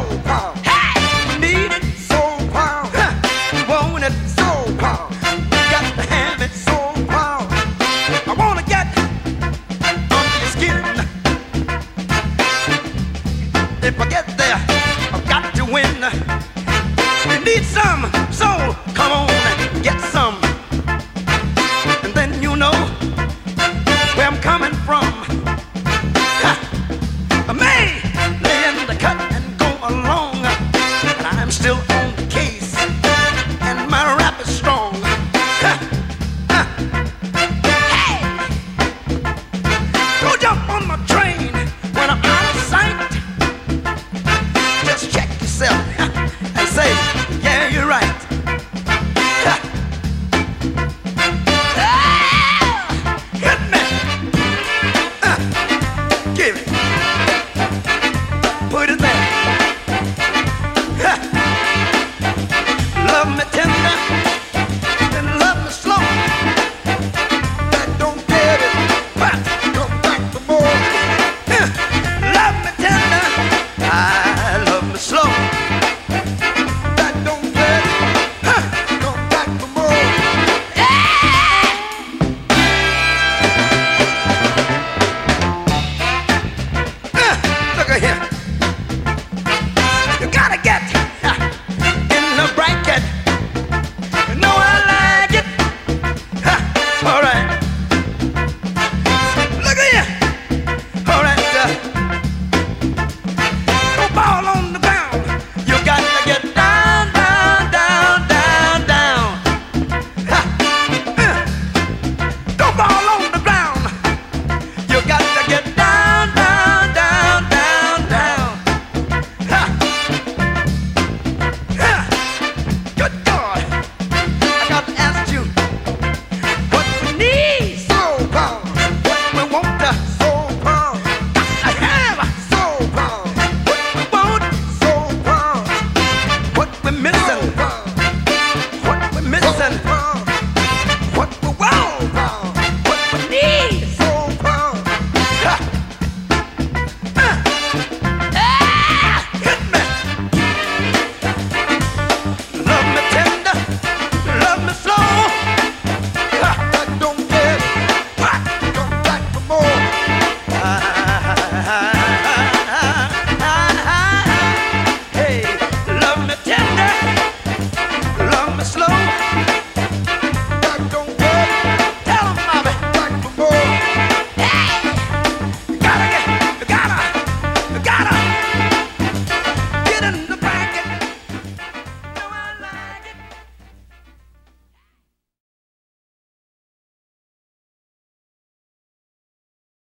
power. Hey! Need it soul power. Want it soul power. Got to have it soul power. I wanna get under your skin. If I get there, I've got to win. You need some soul. Come on and get some. And then you know where I'm coming from. I may lay in the cut and go along, but I'm still on the case, and my rap is strong. Hey! Don't jump on my train when I'm out of sight. Just check